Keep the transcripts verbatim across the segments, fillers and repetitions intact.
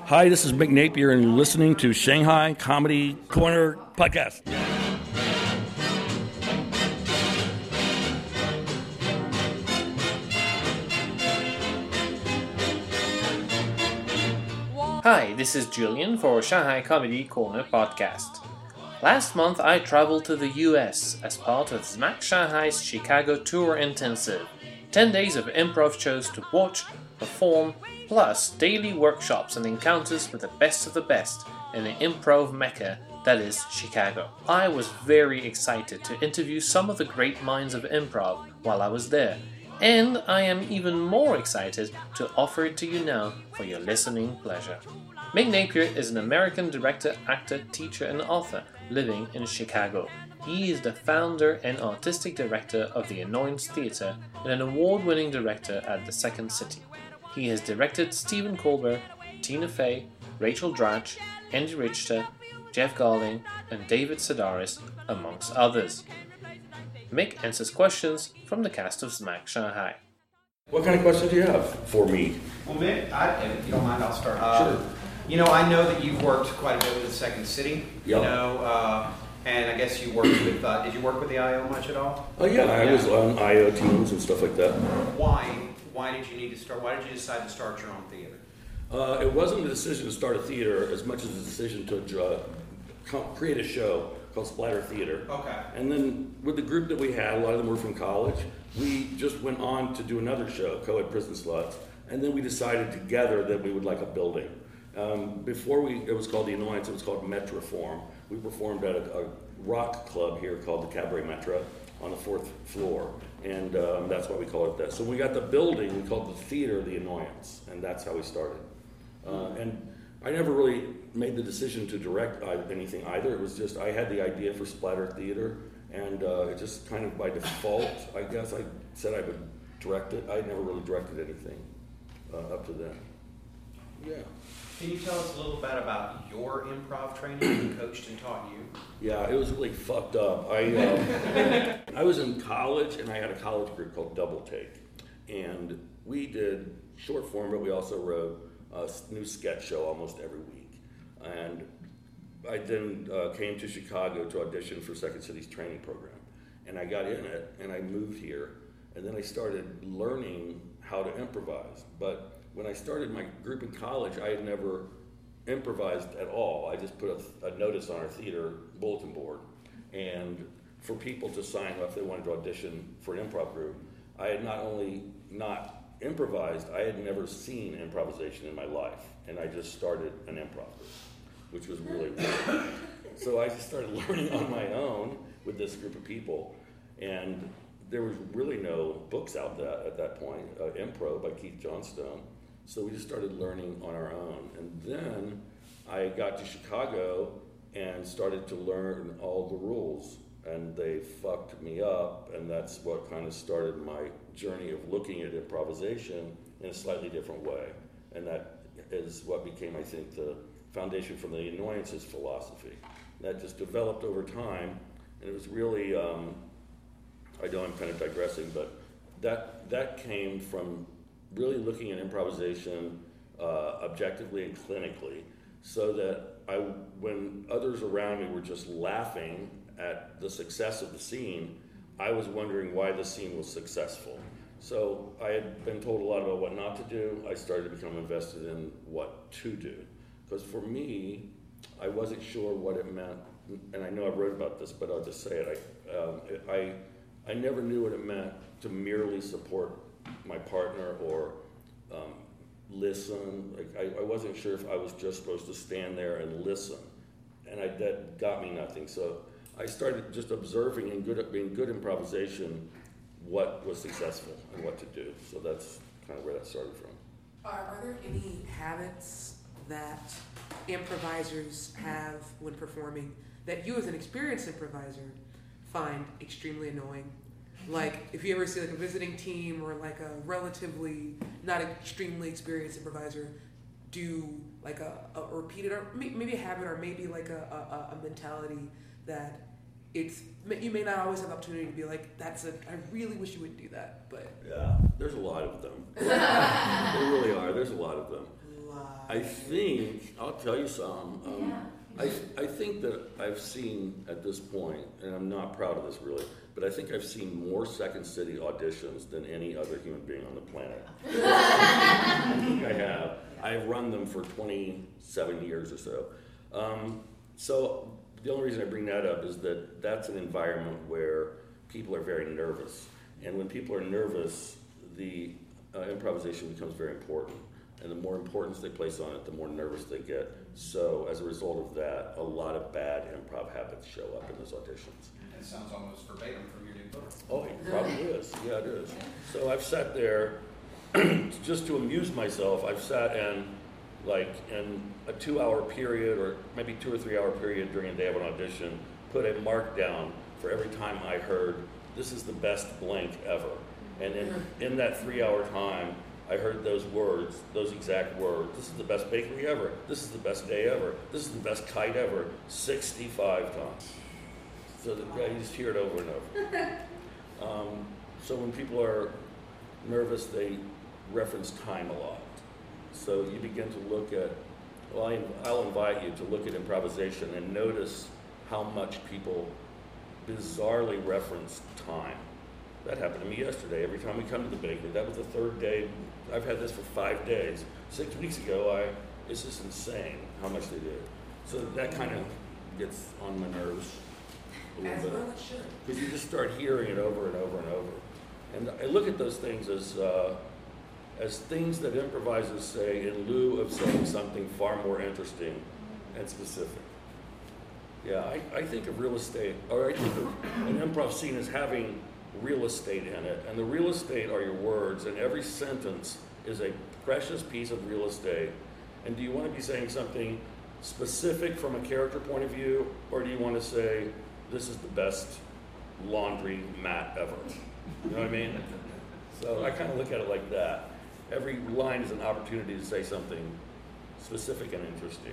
Hi, this is Mick Napier, and you're listening to Shanghai Comedy Corner Podcast. Hi, this is Julian for Shanghai Comedy Corner Podcast. Last month I traveled to the U S as part of Z M A C Shanghai's Chicago Tour Intensive. ten days of improv shows to watch, perform, plus daily workshops and encounters with the best of the best in the improv mecca that is Chicago. I was very excited to interview some of the great minds of improv while I was there, and I am even more excited to offer it to you now for your listening pleasure. Mick Napier is an American director, actor, teacher, and author living in Chicago. He is the founder and artistic director of the Annoyance Theatre and an award-winning director at the Second City. He has directed Stephen Colbert, Tina Fey, Rachel Dratch, Andy Richter, Jeff Garling, and David Sedaris, amongst others. Mick answers questions from the cast of Z M A C Shanghai. What kind of questions do you have for me? Well, Mick, I, if you don't mind, I'll start. Uh, sure. You know, I know that you've worked quite a bit with the Second City. Yep. You know, uh, and I guess you worked with. Uh, did you work with the I O much at all? Oh yeah, I yeah. was on I O teams and stuff like that. Why? Why did you need to start? Why did you decide to start your own theater? Uh, it wasn't a decision to start a theater as much as a decision to uh, com- create a show called Splatter Theater. Okay. And then with the group that we had, a lot of them were from college, we just went on to do another show, Co-ed Prison Sluts, and then we decided together that we would like a building. Um, before we, it was called The Annoyance, it was called Metroform. We performed at a, a rock club here called the Cabaret Metro on the fourth floor, and um, that's why we call it that. So we got the building, we called the theater The Annoyance, and that's how we started. Uh, and I never really made the decision to direct anything either. It was just, I had the idea for Splatter Theater, and uh, it just kind of by default, I guess I said I would direct it. I never really directed anything uh, up to then. Yeah. Can you tell us a little bit about your improv training who coached and taught you? Yeah, it was really fucked up. I uh, I was in college, and I had a college group called Double Take, and we did short form, but we also wrote a new sketch show almost every week. And I then uh, came to Chicago to audition for Second City's training program, and I got in it, and I moved here, and then I started learning how to improvise. But when I started my group in college, I had never improvised at all. I just put a, a notice on our theater bulletin board, and for people to sign up if they wanted to audition for an improv group. I had not only not improvised, I had never seen improvisation in my life, and I just started an improv group, which was really weird. So I just started learning on my own with this group of people, and there was really no books out that at that point. Uh, Impro by Keith Johnstone. So we just started learning on our own. And then I got to Chicago and started to learn all the rules. And they fucked me up, and that's what kind of started my journey of looking at improvisation in a slightly different way. And that is what became, I think, the foundation for the Annoyances philosophy. That just developed over time, and it was really, um, I know I'm kind of digressing, but that that came from really looking at improvisation uh, objectively and clinically, so that I, when others around me were just laughing at the success of the scene, I was wondering why the scene was successful. So I had been told a lot about what not to do. I started to become invested in what to do. Because for me, I wasn't sure what it meant, and I know I wrote about this, but I'll just say it. I, um, I, I never knew what it meant to merely support my partner or um, listen. Like I, I wasn't sure if I was just supposed to stand there and listen, and I, that got me nothing. So I started just observing and good at being good improvisation, what was successful and what to do. So that's kind of where that started from. Are, are there any habits that improvisers have when performing that you as an experienced improviser find extremely annoying? Like, if you ever see like a visiting team or like a relatively not extremely experienced improviser do like a, a repeated or maybe a habit or maybe like a, a, a mentality that it's you may not always have the opportunity to be like, that's a I really wish you wouldn't do that, but yeah, there's a lot of them. There really are. There's a lot of them. A lot. I think, I'll tell you some. Um, I, I think that I've seen at this point, and I'm not proud of this really, but I think I've seen more Second City auditions than any other human being on the planet. I think I have. I've run them for twenty-seven years or so. Um, so the only reason I bring that up is that that's an environment where people are very nervous. And when people are nervous, the uh, improvisation becomes very important. And the more importance they place on it, the more nervous they get. So as a result of that, a lot of bad improv habits show up in those auditions. That sounds almost verbatim from your new book. Oh, it probably is. Yeah, it is. So I've sat there just to amuse myself. I've sat and like in a two-hour period or maybe two or three-hour period during a day of an audition, put a mark down for every time I heard, this is the best blank ever. And in, in that three-hour time, I heard those words, those exact words. This is the best bakery ever. This is the best day ever. This is the best kite ever. sixty-five times. So the guy, you just hear it over and over. Um, so when people are nervous, they reference time a lot. So you begin to look at, well, I, I'll invite you to look at improvisation and notice how much people bizarrely reference time. That happened to me yesterday. Every time we come to the bakery, that was the third day. I've had this for five days. Six weeks ago, I it's just insane how much they do. So that kind of gets on my nerves a little As bit. well it should. Because you just start hearing it over and over and over. And I look at those things as uh, as things that improvisers say in lieu of saying something far more interesting and specific. Yeah, I, I think of real estate, or I think of an improv scene as having real estate in it, and the real estate are your words, and every sentence is a precious piece of real estate. And do you want to be saying something specific from a character point of view, or do you want to say, this is the best laundry mat ever? You know what I mean? So I kind of look at it like that. Every line is an opportunity to say something specific and interesting.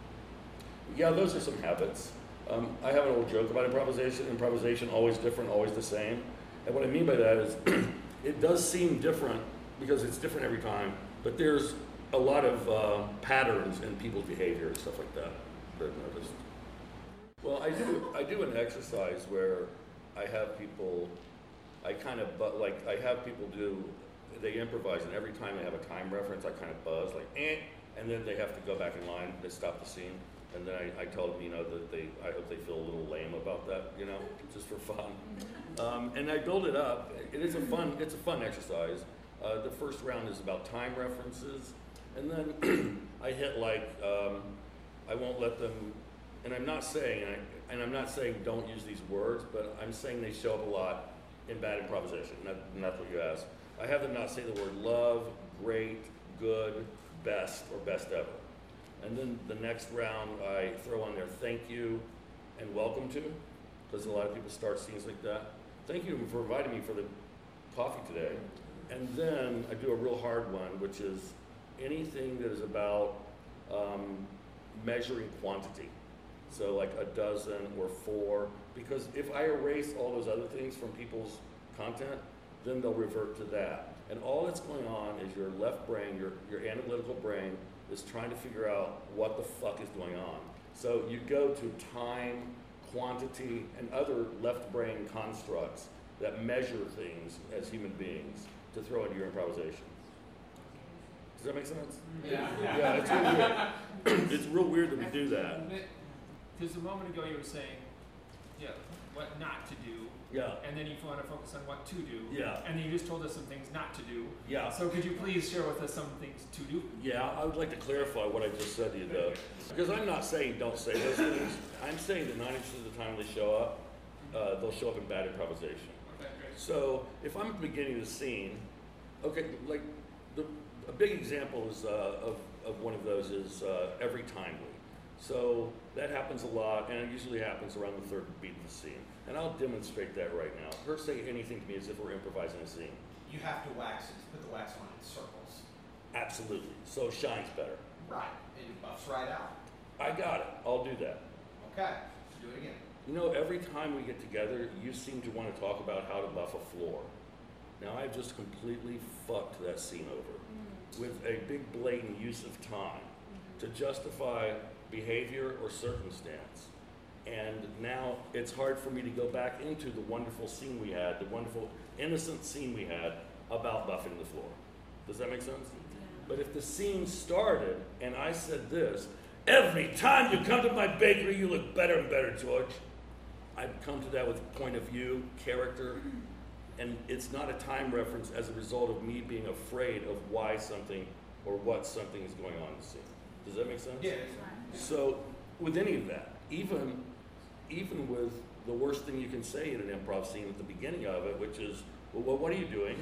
Yeah, those are some habits. Um, I have an old joke about improvisation. Improvisation, always different, always the same. And what I mean by that is, it does seem different because it's different every time, but there's a lot of uh, patterns in people's behavior and stuff like that that I've noticed. Well, I do, I do an exercise where I have people, I kind of, but like, I have people do, they improvise, and every time they have a time reference, I kind of buzz, like, eh, and then they have to go back in line, they stop the scene. And then I, I tell them, you know, that they, I hope they feel a little lame about that, you know, just for fun. Um, and I build it up. It is a fun, it's a fun exercise. Uh, the first round is about time references. And then I hit like, um, I won't let them, and I'm not saying, and, I, and I'm not saying don't use these words, but I'm saying they show up a lot in bad improvisation, not, and that's what you asked. I have them not say the word love, great, good, best, or best ever. And then the next round, I throw on there thank you and welcome to, because a lot of people start scenes like that. Thank you for inviting me for the coffee today. And then I do a real hard one, which is anything that is about um, measuring quantity. So like a dozen or four, because if I erase all those other things from people's content, then they'll revert to that. And all that's going on is your left brain, your, your analytical brain, is trying to figure out what the fuck is going on. So you go to time, quantity, and other left brain constructs that measure things as human beings to throw into your improvisation. Does that make sense? Yeah. Yeah, it's real weird. It's real weird that we do that. Because a moment ago you were saying, yeah, what not to do, Yeah, and then you want to focus on what to do, yeah, and then you just told us some things not to do. yeah. So could you please share with us some things to do? Yeah, I would like to clarify what I just said to you though. Because I'm not saying don't say those things. I'm saying that ninety percent of the time they show up, uh, they'll show up in bad improvisation. Okay, great. So if I'm beginning the scene, okay, like the, a big example is uh, of, of one of those is uh, every timely. So that happens a lot, and it usually happens around the third beat of the scene. And I'll demonstrate that right now. Her say anything to me as if we're improvising a scene. You have to wax it, put the wax on in circles. Absolutely. So it shines better. Right. And it buffs right out. I got it. I'll do that. Okay. Do it again. You know, every time we get together, you seem to want to talk about how to buff a floor. Now, I've just completely fucked that scene over with a big blatant use of time. to justify behavior or circumstance. And now it's hard for me to go back into the wonderful scene we had, the wonderful innocent scene we had about buffing the floor. Does that make sense? But if the scene started and I said this, every time you come to my bakery, you look better and better, George. I've come to that with point of view, character, and it's not a time reference as a result of me being afraid of why something or what something is going on in the scene. Does that make sense? Yeah. So with any of that, even even with the worst thing you can say in an improv scene at the beginning of it, which is, well, what are you doing?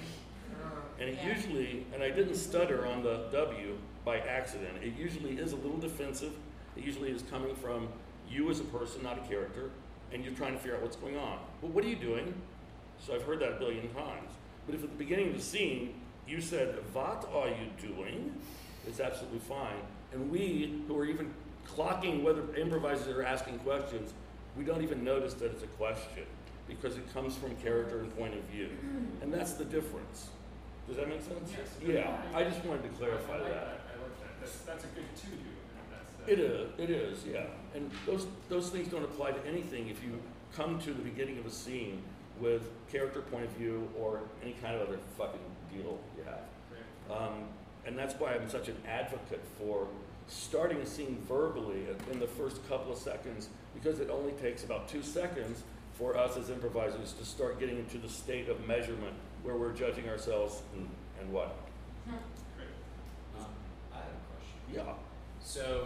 And it Yeah. usually, and I didn't stutter on the W by accident, it usually is a little defensive. It usually is coming from you as a person, not a character, and you're trying to figure out what's going on. Well, what are you doing? So I've heard that a billion times. But if at the beginning of the scene you said, what are you doing? It's absolutely fine. And we, who are even clocking whether improvisers are asking questions, we don't even notice that it's a question because it comes from character and point of view. And that's the difference. Does that make sense? Yes. Yeah, I just wanted to clarify I like that. I like that. That's, that's a good to do. And that's, uh, It is, it is, yeah. And those those things don't apply to anything if you come to the beginning of a scene with character point of view or any kind of other fucking deal you have. Great. Um, and that's why I'm such an advocate for starting a scene verbally in the first couple of seconds, because it only takes about two seconds for us as improvisers to start getting into the state of measurement where we're judging ourselves and, and what. Great. Um, I have a question. Yeah. So,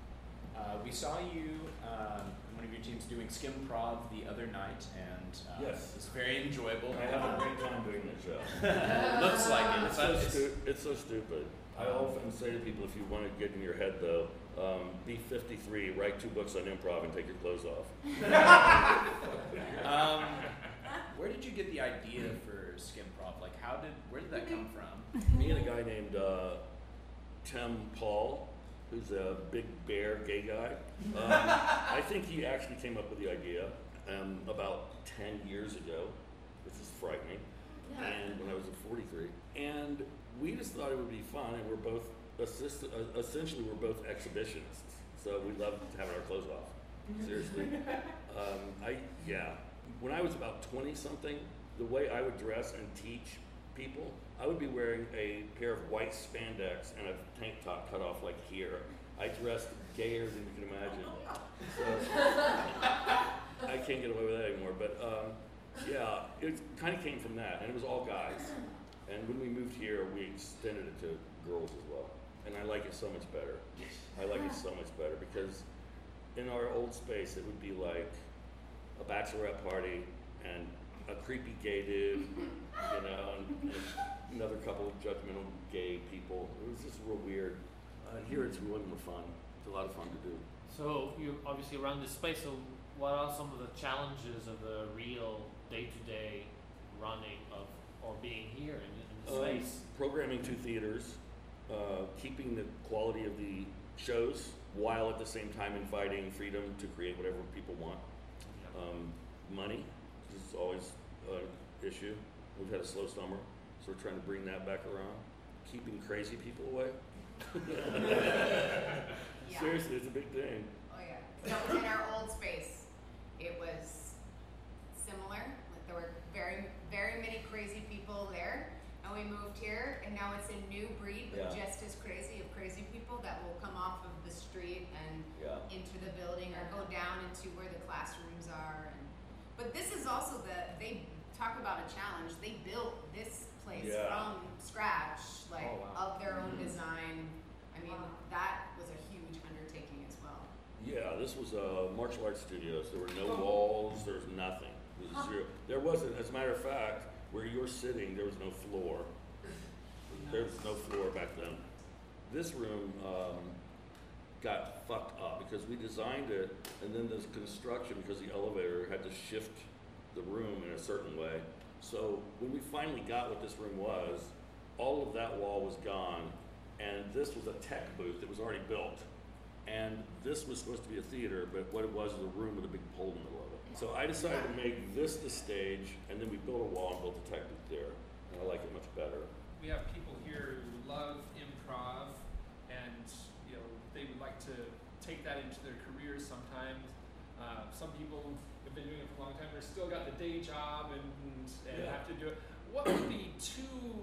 uh, we saw you, um, one of your teams doing Skimprov the other night, and uh, Yes. it's very enjoyable. I have a great time doing this show. Looks like it. It's so, stu- it's so stupid. I often say to people, if you want to get in your head though, um, be fifty-three, write two books on improv and take your clothes off. Um, where did you get the idea for Skimprov? Like, how did, where did that come from? Me and a guy named uh, Tim Paul, who's a big bear gay guy. Um, I think he actually came up with the idea um, about ten years ago, which is frightening, and when I was forty-three. And we just thought it would be fun, and we're both, assist- uh, essentially we're both exhibitionists, so we love having our clothes off. Seriously. Um, I, yeah. When I was about twenty something, the way I would dress and teach people, I would be wearing a pair of white spandex and a tank top cut off like here. I dressed gayer than you can imagine. So I can't get away with that anymore. But um, yeah, it kind of came from that, and it was all guys. And when we moved here, we extended it to girls as well. And I like it so much better. I like it so much better because in our old space, it would be like a bachelorette party and a creepy gay dude, you know, and, and another couple of judgmental gay people. It was just real weird. Uh, here it's really more fun. It's a lot of fun to do. So you obviously run this space. So what are some of the challenges of the real day-to-day running of or being here in, in the Um, space? programming two theaters, uh, keeping the quality of the shows while at the same time inviting freedom to create whatever people want. Um, money is always an issue. We've had a slow summer, so we're trying to bring that back around. Keeping crazy people away. Yeah. Seriously, it's a big thing. Oh yeah. So in our old space, it was similar. Like there were very, very many crazy people there, and we moved here, and now it's a new breed, but Yeah. just as crazy of crazy people that will come off of the street and Yeah. into the building or go down into where the classrooms are. And but this is also the they talk about a challenge. They built this place Yeah. from scratch, like Oh, wow. of their own design. I mean, that was a huge undertaking as well. Yeah, this was a martial arts studios. There were no walls. There was nothing. It was zero. There wasn't, as a matter of fact, where you're sitting, there was no floor. There was no floor back then. This room um, got fucked up because we designed it, and then this construction, because the elevator had to shift the room in a certain way. So when we finally got what this room was, all of that wall was gone, and this was a tech booth that was already built. And this was supposed to be a theater, but what it was was a room with a big pole in the middle of it. So I decided to make this the stage, and then we built a wall and built a tech booth there, and I like it much better. We have people here who love improv, and you know they they would like to take that into their careers sometimes. Uh, some people have been doing it for a long time. They're still got the day job and, and Yeah. have to do it. What would be two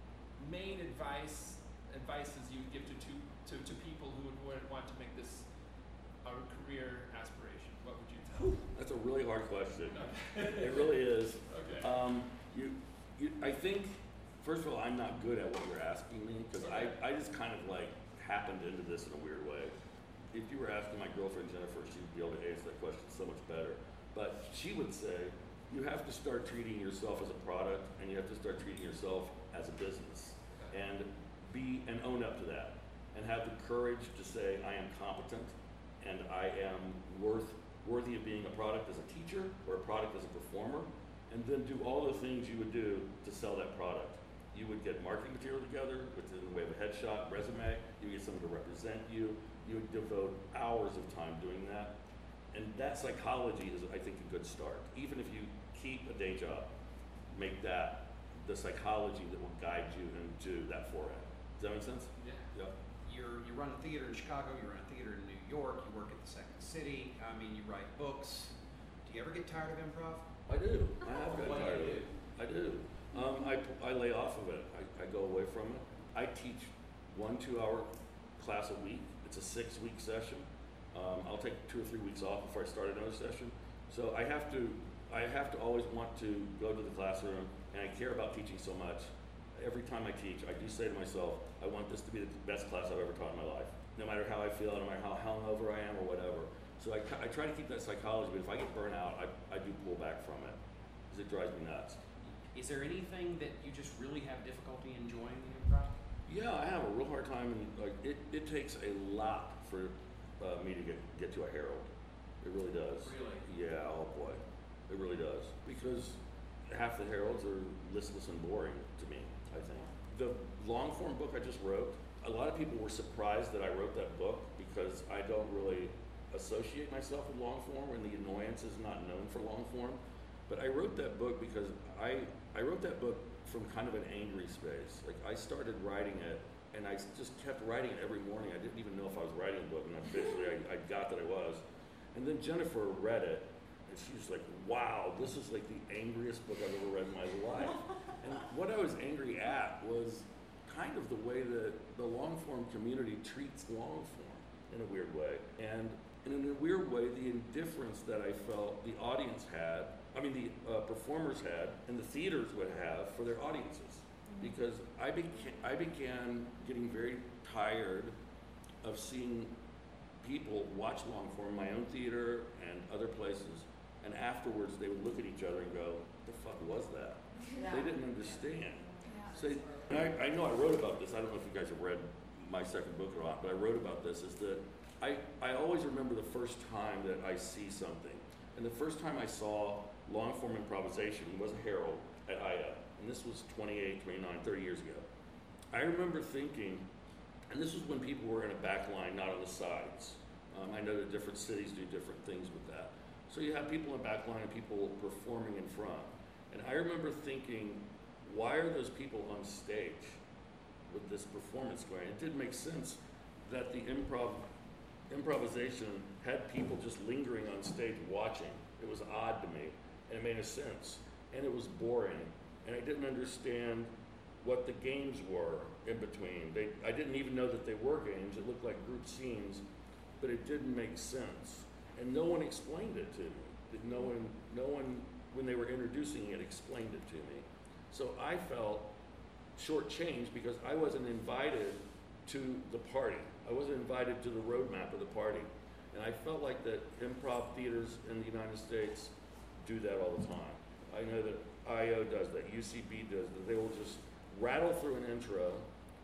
main advice advices you would give to, to, to, to people who would, would want to make this a career aspiration? What would you tell them? That's a really hard question. It really is. Okay. Um, you, you, I think, first of all, I'm not good at what you're asking me because I, I just kind of like happened into this in a weird way. If you were asking my girlfriend Jennifer, she'd be able to answer that question so much better. But she would say, you have to start treating yourself as a product and you have to start treating yourself as a business. And be and own up to that. And have the courage to say, I am competent and I am worth worthy of being a product as a teacher or a product as a performer. And then do all the things you would do to sell that product. You would get marketing material together, which is in the way of a headshot, resume. You would get someone to represent you. You would devote hours of time doing that. And that psychology is, I think, a good start. Even if you keep a day job, make that the psychology that will guide you into that foray. Does that make sense? Yeah. Yep. You're, you run a theater in Chicago, you run a theater in New York, you work at the Second City, I mean, you write books. Do you ever get tired of improv? I do. I have gotten What do tired you of it. I do. Um, I, I lay off of it. I, I go away from it. I teach one two-hour class a week. It's a six-week session. Um, I'll take two or three weeks off before I start another session. So I have to, I have to always want to go to the classroom, and I care about teaching so much. Every time I teach, I do say to myself, I want this to be the best class I've ever taught in my life. No matter how I feel, no matter how hungover I am or whatever. So I, I try to keep that psychology, but if I get burnt out, I, I do pull back from it, because it drives me nuts. Is there anything that you just really have difficulty enjoying in improv? Yeah, I have a real hard time, and like it, it takes a lot for uh, me to get, get to a Herald. It really does. Really? Yeah, oh boy. It really does. Because half the Heralds are listless and boring to me, I think. The long form book I just wrote, a lot of people were surprised that I wrote that book because I don't really associate myself with long form and the annoyance is not known for long form. But I wrote that book because I, I wrote that book from kind of an angry space. Like I started writing it and I just kept writing it every morning. I didn't even know if I was writing a book, and eventually I, I got that I was. And then Jennifer read it and she was like, wow, this is like the angriest book I've ever read in my life. And what I was angry at was kind of the way that the long form community treats long form in a weird way. And and in a weird way, the indifference that I felt the audience had, I mean the uh, performers had, and the theaters would have for their audiences. Because I began, I began getting very tired of seeing people watch long form in my own theater and other places, and afterwards they would look at each other and go, what the fuck was that? Yeah. They didn't understand. Yeah. So, and I, I know I wrote about this, I don't know if you guys have read my second book or not, but I wrote about this, is that I, I always remember the first time that I see something. And the first time I saw long form improvisation was a Herald at I A, and this was twenty-eight, twenty-nine, thirty years ago. I remember thinking, and this was when people were in a back line, not on the sides. Um, I know that different cities do different things with that. So you have people in back line and people performing in front. And I remember thinking, why are those people on stage with this performance going? It didn't make sense that the improv improvisation had people just lingering on stage watching. It was odd to me, and it made no sense. And it was boring, and I didn't understand what the games were in between. They, I didn't even know that they were games. It looked like group scenes, but it didn't make sense. And no one explained it to me. No one, no one, when they were introducing it, explained it to me. So I felt shortchanged because I wasn't invited to the party. I wasn't invited to the roadmap of the party. And I felt like that improv theaters in the United States do that all the time. I know that I O does that, U C B does that. They will just rattle through an intro,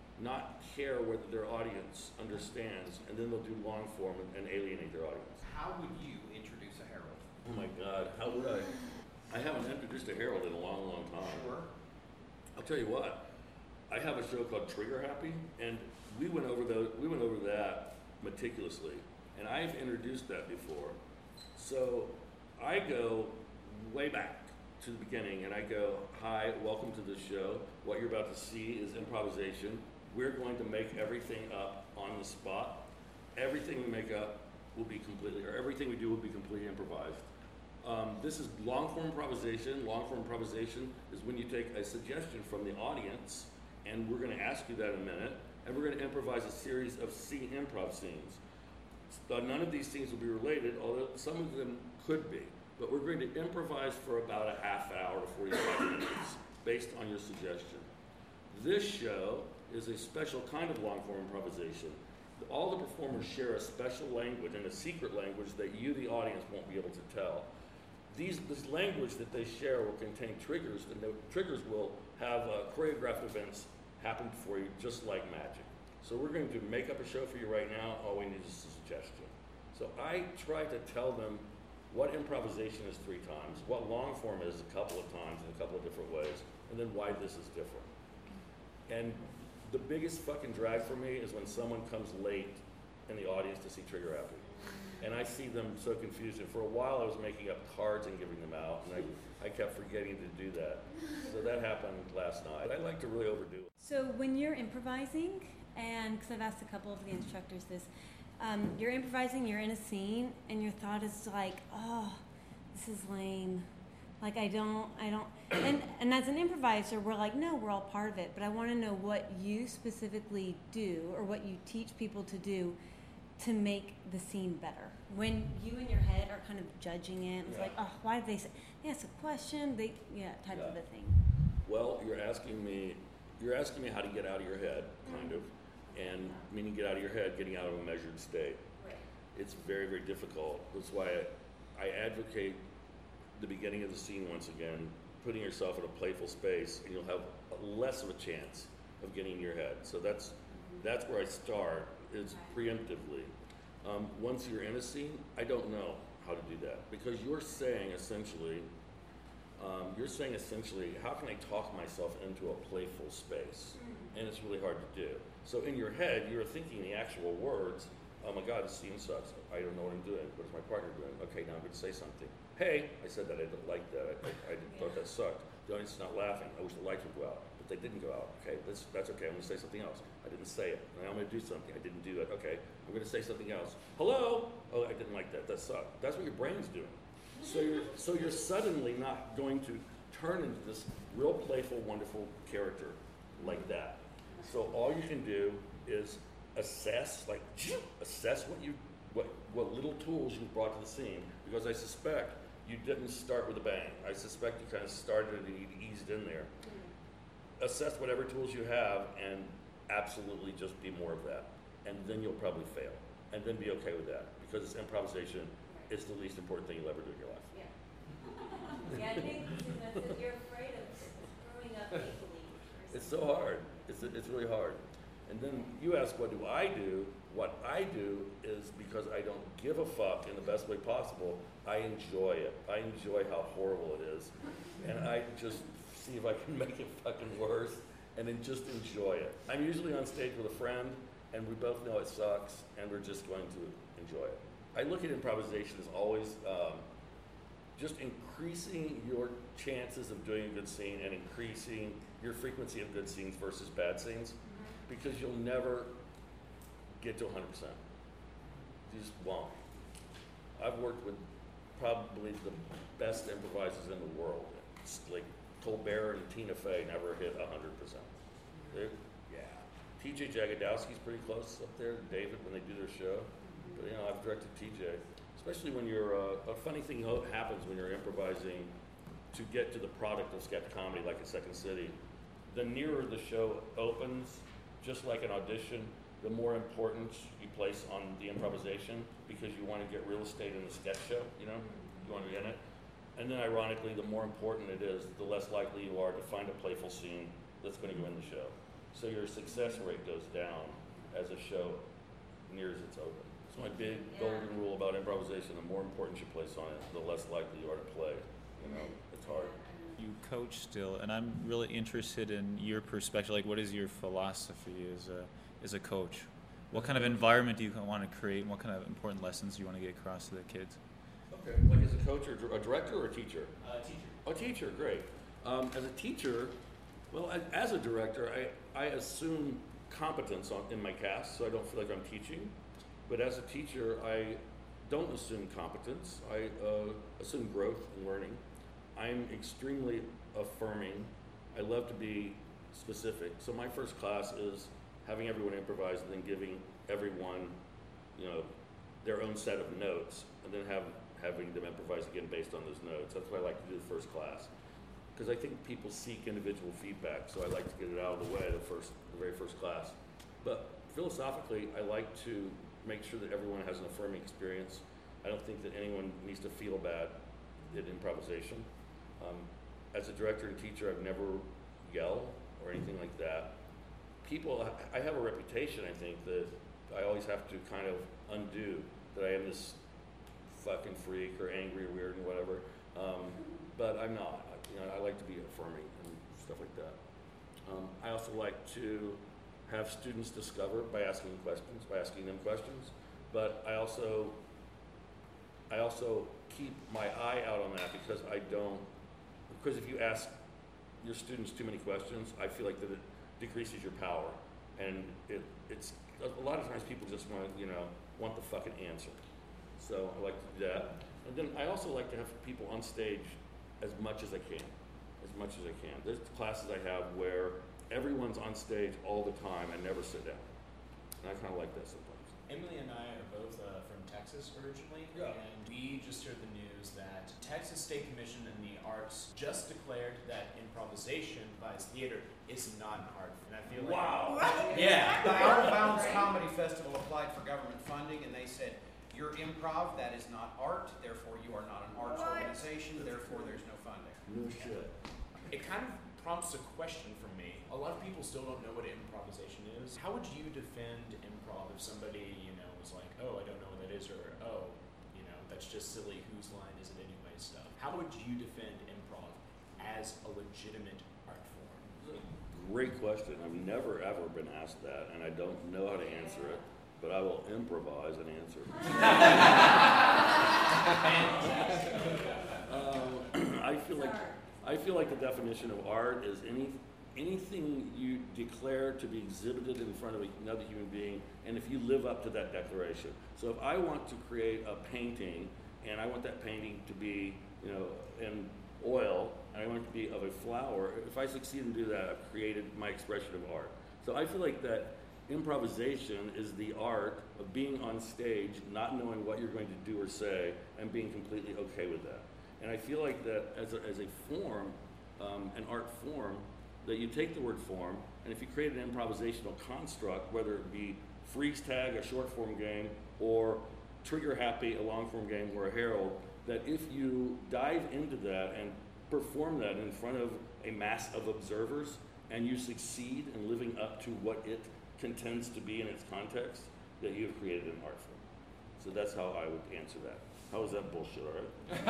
not care whether their audience understands, and then they'll do long form and, and alienate their audience. How would you introduce a Herald? Oh my God, how would I? I haven't introduced a Herald in a long, long time. Sure. I'll tell you what, I have a show called Trigger Happy, and we went over the, we went over that meticulously, and I've introduced that before. So I go way back to the beginning, and I go, hi, welcome to the show. What you're about to see is improvisation. We're going to make everything up on the spot, everything we make up will be completely, or everything we do will be completely improvised. Um, this is long form improvisation. Long form improvisation is when you take a suggestion from the audience, and we're going to ask you that in a minute, and we're going to improvise a series of scene improv scenes. Uh, none of these scenes will be related, although some of them could be. But we're going to improvise for about a half hour to forty-five minutes, based on your suggestion. This show is a special kind of long form improvisation. All the performers share a special language and a secret language that you, the audience, won't be able to tell. These, this language that they share will contain triggers, and the triggers will have uh, choreographed events happen for you just like magic. So we're going to make up a show for you right now. All we need is a suggestion. So I try to tell them what improvisation is three times, what long form is a couple of times in a couple of different ways, and then why this is different. And the biggest fucking drag for me is when someone comes late in the audience to see Trigger Happy. And I see them so confused. And for a while I was making up cards and giving them out, and I, I kept forgetting to do that. So that happened last night. I like to really overdo it. So when you're improvising, and because I've asked a couple of the instructors this, um, you're improvising, you're in a scene, and your thought is like, oh, this is lame. Like I don't, I don't, and, and as an improviser, we're like, no, we're all part of it, but I want to know what you specifically do, or what you teach people to do to make the scene better. When you in your head are kind of judging it, it's Yeah. like, oh, why did they say, they asked a question, they, yeah, type Yeah. of a thing. Well, you're asking me, you're asking me how to get out of your head, kind of, and meaning get out of your head, getting out of a measured state. Right. It's very, very difficult. That's why I, I advocate the beginning of the scene once again, putting yourself in a playful space, and you'll have less of a chance of getting in your head. So that's that's where I start, is preemptively. Um, once you're in a scene, I don't know how to do that, because you're saying essentially, um, you're saying essentially, how can I talk myself into a playful space? And it's really hard to do. So in your head, you're thinking the actual words. Oh my God, this scene sucks. I don't know what I'm doing. What is my partner doing? Okay, now I'm going to say something. Hey, I said that. I didn't like that. I, I, I thought that sucked. The audience is not laughing. I wish the lights would go out, but they didn't go out. Okay, that's, that's okay. I'm going to say something else. I didn't say it. Now I'm going to do something. I didn't do it. Okay, I'm going to say something else. Hello? Oh, I didn't like that. That sucked. That's what your brain's doing. So you're, so you're suddenly not going to turn into this real playful, wonderful character like that. So all you can do is assess, like, assess what you, what, what little tools you brought to the scene, because I suspect you didn't start with a bang. I suspect you kind of started and you eased in there. Assess whatever tools you have and absolutely just be more of that. And then you'll probably fail. And then be okay with that, because it's improvisation. It's the least important thing you'll ever do in your life. Yeah. Yeah, I think that's it. You're afraid of screwing up equally. It's so hard. It's, it's really hard. And then you ask, what do I do? What I do is, because I don't give a fuck in the best way possible, I enjoy it. I enjoy how horrible it is. And I just see if I can make it fucking worse, and then just enjoy it. I'm usually on stage with a friend, and we both know it sucks, and we're just going to enjoy it. I look at improvisation as always um, just increasing your chances of doing a good scene and increasing your frequency of good scenes versus bad scenes, because you'll never get to one hundred percent. You just won't. I've worked with probably the best improvisers in the world. It's like Colbert and Tina Fey never hit one hundred percent. They're, yeah. T J Jagodowski's pretty close up there, David, when they do their show. But, you know, I've directed T J. Especially when you're, uh, a funny thing happens when you're improvising to get to the product of sketch comedy, like at Second City. The nearer the show opens, just like an audition, the more importance you place on the improvisation, because you want to get real estate in the sketch show, you know? You want to be in it. And then ironically, the more important it is, the less likely you are to find a playful scene that's going to go in the show. So your success rate goes down as a show nears its open. It's my big golden rule about improvisation. The more importance you place on it, the less likely you are to play. You know, it's hard. You coach still, and I'm really interested in your perspective. Like, what is your philosophy as a as a coach? What kind of environment do you want to create, and what kind of important lessons do you want to get across to the kids? Okay, like as a coach or a director or a teacher? Uh, teacher. Oh, teacher, great. Um, as a teacher, well, I, as a director, I, I assume competence on, in my cast, so I don't feel like I'm teaching. but as a teacher, I don't assume competence. I uh, assume growth and learning. I'm extremely affirming. I love to be specific. So my first class is having everyone improvise and then giving everyone, you know, their own set of notes, and then have having them improvise again based on those notes. That's what I like to do the first class, because I think people seek individual feedback. So I like to get it out of the way the first, the very first class. But philosophically, I like to make sure that everyone has an affirming experience. I don't think that anyone needs to feel bad at improvisation. Um, as a director and teacher, I've never yelled or anything like that. People, I have a reputation, I think, that I always have to kind of undo, that I am this fucking freak or angry or weird and whatever. Um, but I'm not. I, you know, I like to be affirming and stuff like that. Um, I also like to have students discover by asking questions, by asking them questions. But I also, I also keep my eye out on that, because I don't, because if you ask your students too many questions, I feel like that it decreases your power. And it, it's, a lot of times people just want, you know, want the fucking answer. So I like to do that. And then I also like to have people on stage as much as I can, as much as I can. There's classes I have where everyone's on stage all the time and never sit down. And I kind of like that sometimes. Emily and I are both uh, from Texas originally, Yeah. and we just heard the news that Texas State Commission in the Arts just declared that improvisation by theater is not an art. And I feel like Wow. yeah. The Out of Bounds Comedy Festival applied for government funding, and they said, "Your improv, that is not art, therefore you are not an arts What? organization, therefore there's no funding." No shit. It kind of prompts a question for me. A lot of people still don't know what improvisation is. How would you defend improv if somebody, you know, was like, "Oh, I don't know what that is," or "Oh, you know, that's just silly, whose line is it anyway," stuff. How would you defend improv as a legitimate art form? Great question. I've never ever been asked that, and I don't know how to answer it, but I will improvise an answer. um, I feel like I feel like the definition of art is any anything you declare to be exhibited in front of another human being, and if you live up to that declaration. So if I want to create a painting, and I want that painting to be, you know, in oil, and I want it to be of a flower, if I succeed in doing that, I've created my expression of art. So I feel like that improvisation is the art of being on stage, not knowing what you're going to do or say, and being completely okay with that. And I feel like that as a, as a form, um, an art form, that you take the word form, and if you create an improvisational construct, whether it be freeze tag, a short form game, or trigger happy, a long form game, or a herald, that if you dive into that and perform that in front of a mass of observers, and you succeed in living up to what it contends to be in its context, that you have created an art form. So that's how I would answer that. How is that bullshit, all right?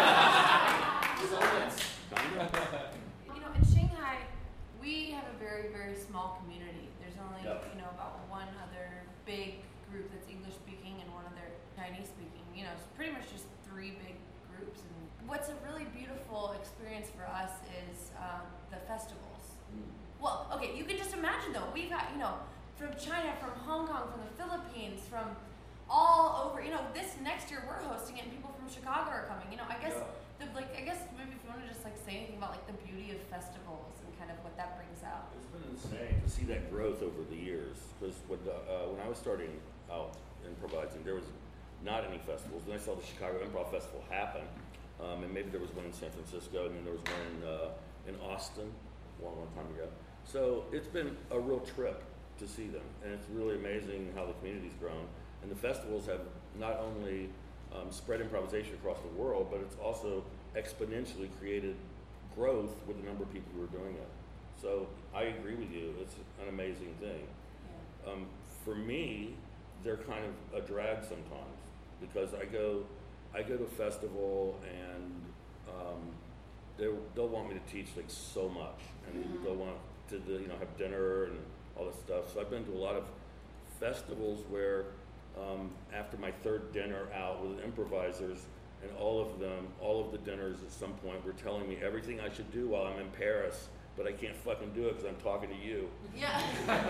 Kind of. You know, in Shanghai, we have a very, very small community. There's only, Yep. you know, about one other big group that's English speaking and one other Chinese speaking. You know, it's pretty much just three big groups. And what's a really beautiful experience for us is um, the festivals. Well, okay, you can just imagine though, we've got, you know, from China, from Hong Kong, from the Philippines, from all over, you know, this next year we're hosting it and people from Chicago are coming. You know, I guess, Yeah. the, like, I guess maybe if you want to just like say anything about like the beauty of festivals and kind of what that brings out. It's been insane to see that growth over the years. Because when, uh, when I was starting out improvising, there was not any festivals. Then I saw the Chicago Improv Festival happen, um, and maybe there was one in San Francisco, and then there was one in, uh, in Austin a long, long time ago. So it's been a real trip to see them, and it's really amazing how the community's grown. And the festivals have not only um, spread improvisation across the world, but it's also exponentially created growth with the number of people who are doing it. So I agree with you, it's an amazing thing. Yeah. Um, for me, they're kind of a drag sometimes, because I go, I go to a festival and um, they'll want me to teach like so much, and Mhm. they'll want to do, you know, have dinner and all this stuff. So I've been to a lot of festivals where um, after my third dinner out with improvisers, and all of them, all of the dinners at some point were telling me everything I should do while I'm in Paris but I can't fucking do it because I'm talking to you. Yeah.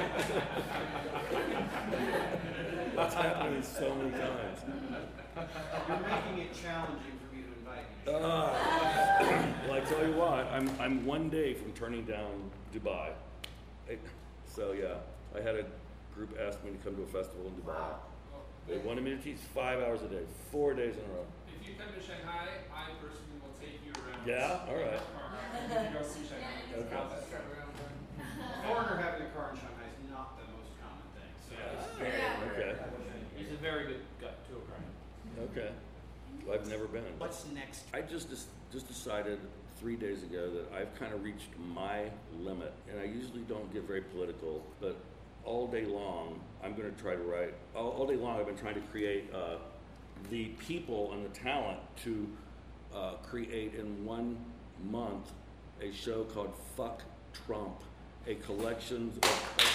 That's happening so many times. You're making it challenging for me to invite you. Uh, well, I tell you what, I'm I'm one day from turning down Dubai. I, so yeah, I had a group ask me to come to a festival in Dubai. Well, They wanted me to teach five hours a day, four days in a row. if you come to Shanghai, I personally will take you around. Yeah? All right. You can go see Shanghai. Okay. How's that sound? Foreigner having a car in Shanghai is not the most common thing. So it's very Yeah. Okay. He's a very good gut tour guide. Okay. Well, I've never been. What's next? I just just decided three days ago that I've kind of reached my limit, and I usually don't get very political, but all day long I'm going to try to write. All, all day long I've been trying to create uh, the people and the talent to uh, create in one month a show called Fuck Trump, a collection of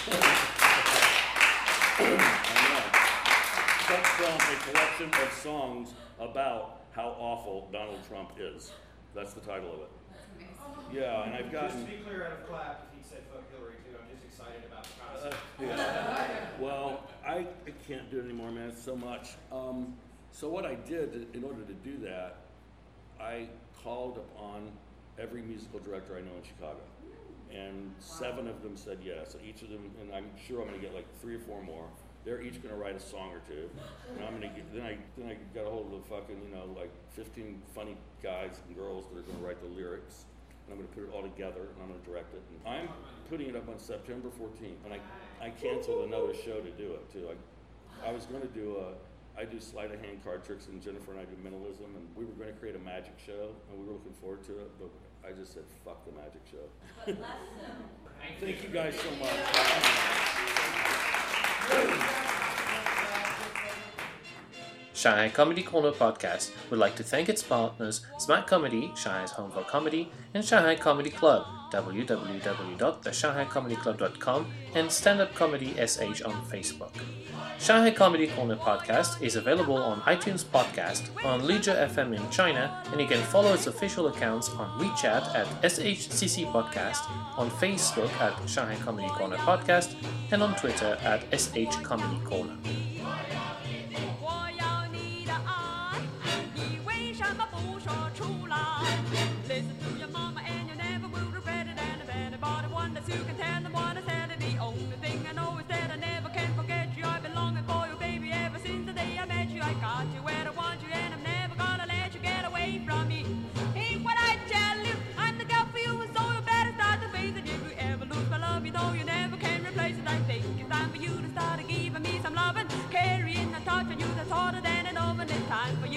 I know. Fuck Trump, a collection of songs about how awful Donald Trump is. That's the title of it. That's amazing. Yeah, and I've Just gotten. to be clear, I'd have clapped if he said fuck Hillary too. I'm just excited about the Uh, concept. yeah. Well, I, I can't do it anymore, man. It's so much. Um, so what I did in order to do that, I called upon every musical director I know in Chicago, and seven of them said yes. Each of them, and I'm sure I'm going to get like three or four more. They're each going to write a song or two, and I'm going to get. Then I then I got a hold of the fucking you know like fifteen funny guys and girls that are going to write the lyrics. And I'm going to put it all together, and I'm going to direct it. And I'm putting it up on September fourteenth, and I, I canceled another show to do it too. I, I was going to do a, I do sleight of hand card tricks, and Jennifer and I do mentalism, and we were going to create a magic show, and we were looking forward to it. But I just said, fuck the magic show. Thank you guys so much. Shanghai Comedy Corner podcast would like to thank its partners, Smack Comedy, Shanghai's home for comedy, and Shanghai Comedy Club, w w w dot the shanghai comedy club dot com, and Stand Up Comedy S H on Facebook. Shanghai Comedy Corner podcast is available on iTunes Podcast, on Leisure F M in China, and you can follow its official accounts on WeChat at S H C C Podcast, on Facebook at Shanghai Comedy Corner Podcast, and on Twitter at S H Comedy Corner. 我要你的爱，你为什么不说出来 ？Listen to your mama and you never will regret it. And if anybody wonders, you can tell them what I said. And the only thing I know is that I never can forget you. I've been longing for you, baby, ever since the day I met you. I got you where I want you, and I'm never gonna let you get away from me. Ain't what I tell you, I'm the girl for you, and so you better start to face it. If you ever lose my love, you know you never can replace it. I think it's time for you to start giving me some loving, carrying and touching you that's harder than an oven. It's time for you